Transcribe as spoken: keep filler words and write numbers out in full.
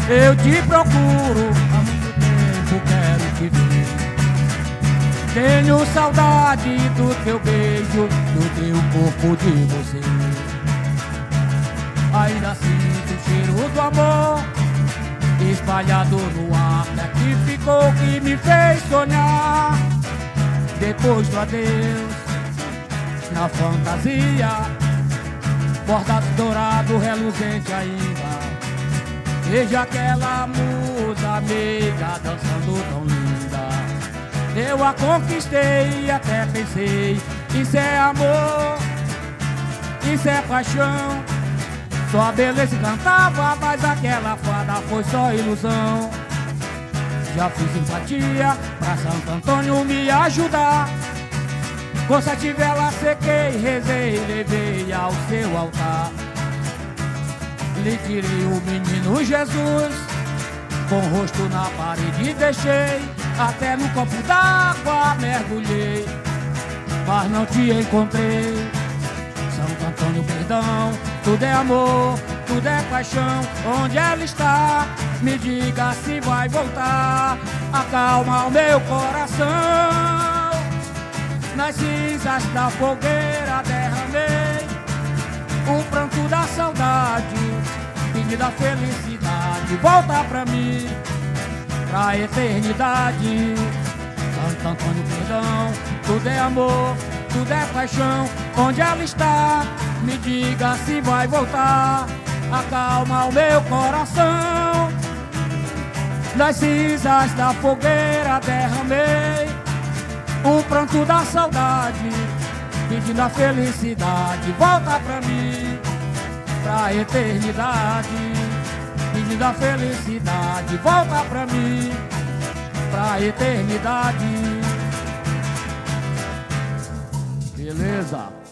Eu te procuro, há muito tempo quero te ver. Tenho saudade do teu beijo, do teu corpo, de você. Ainda sinto o cheiro do amor espalhado no ar, é que ficou, que me fez sonhar. Depois do adeus, na fantasia, bordado dourado, reluzente ainda. Veja aquela musa meiga dançando tão linda. Eu a conquistei e até pensei, isso é amor, isso é paixão. Só a beleza encantava, mas aquela fada foi só ilusão. Já fiz simpatia pra Santo Antônio me ajudar. Com sete velas sequei, rezei, levei ao seu altar. Lhe tirei o menino Jesus, com o rosto na parede deixei. Até no copo d'água mergulhei, mas não te encontrei. Santo Antônio, perdão, tudo é amor, tudo é paixão. Onde ela está? Me diga se vai voltar. Acalma o meu coração. Nas cinzas da fogueira derramei o pranto da saudade, pedindo a felicidade. Volta pra mim, pra eternidade. Santo Antônio, perdão, tudo é amor, tudo é paixão. Onde ela está? Me diga se vai voltar. Acalma o meu coração. Nas cinzas da fogueira derramei o pranto da saudade, pedindo a felicidade. Volta pra mim, pra eternidade, pedindo a felicidade. Volta pra mim, pra eternidade. Beleza?